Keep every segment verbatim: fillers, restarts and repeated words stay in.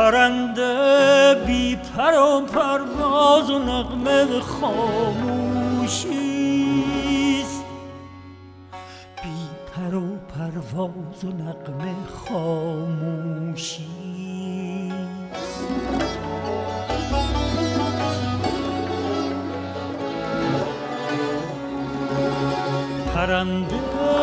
پرنده بی پر و پرواز و نغمه خاموشیست، بی پر و پرواز و نغمه خاموشیست. پرنده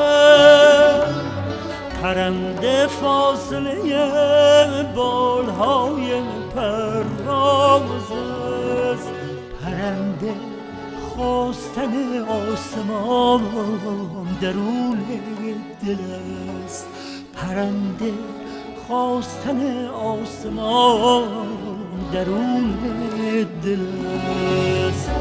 پرنده فاصله بالهای پرواز است، پرنده خواستن آسمان درون دل است، پرنده خواستن آسمان درون دل است.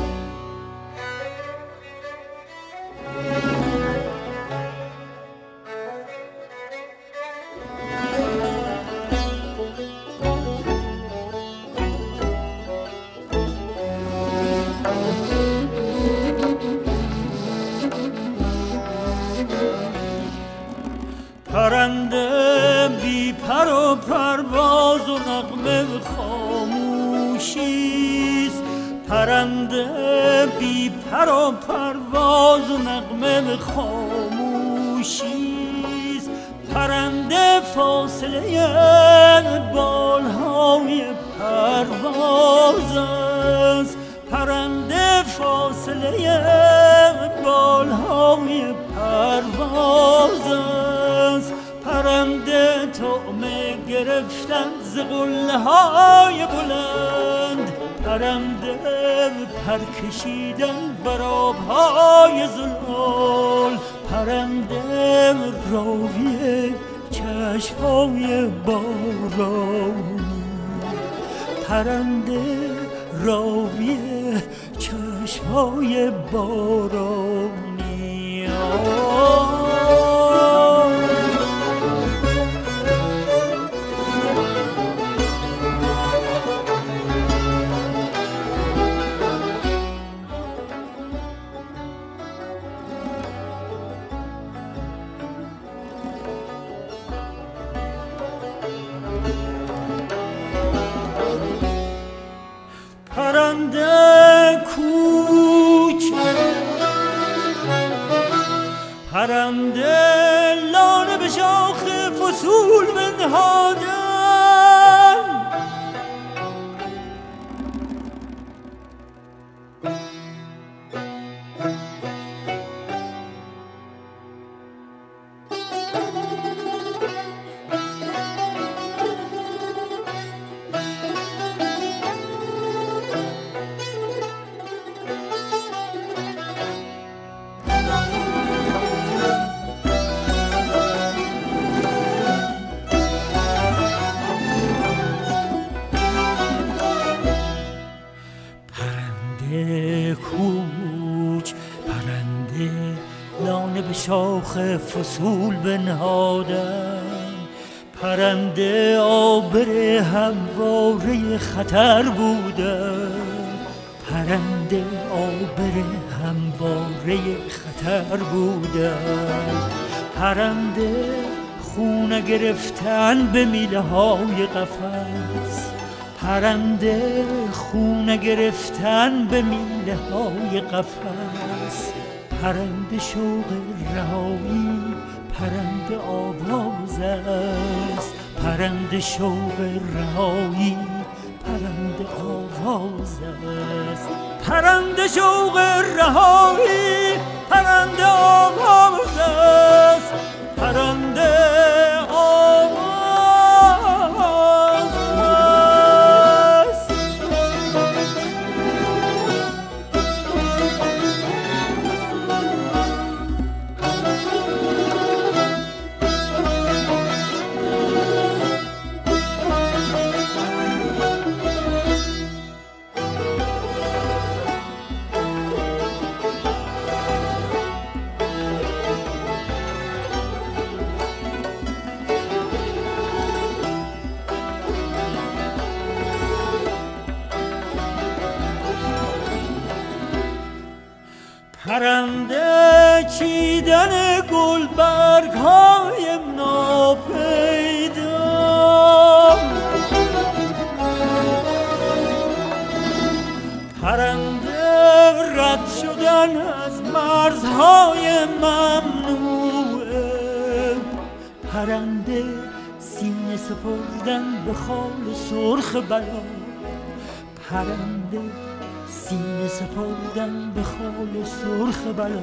پرنده بی پر و پرواز و نغمه خاموشیست، پرنده بی پر و پرواز و نغمه خاموشیست، پرنده فاصله بالهای پرواز است، پرنده فاصله بالهای پرواز است، پرنده طعمه گرفتن ز قله‌های بلند، پرنده پر کشیدن بر آب‌های زلال، پرنده راوی چشم‌های بارانی، پرنده راوی چشم‌های بارانی. پرنده کوچ پرنده لانه به شاخ فصول بنهادن، کوچ پرنده لانه به شاخ فصول بنهادن، پرنده آبر همواره خطر بودن، پرنده آبر همواره خطر بودن، پرنده خونه گرفتن به میله های قفس، پرنده خونه گرفتن به میله های قفس، پرنده شوق رهایی پرنده آواز است، پرنده شوق رهایی پرنده آواز است، پرنده شوق رهایی پرنده آواز است، پرنده آواز پرنده چیدن گل برگ های ناپیدا، رفتن از مرزهای ممنوع، پرنده سینه سپردن به خال سرخ بلا، پرنده سینه سپردن به خال سرخ بلا،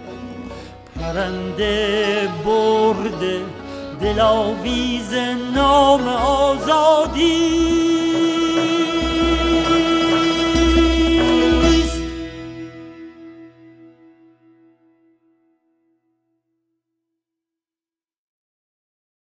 پرنده برده دلاویز نام آزادی،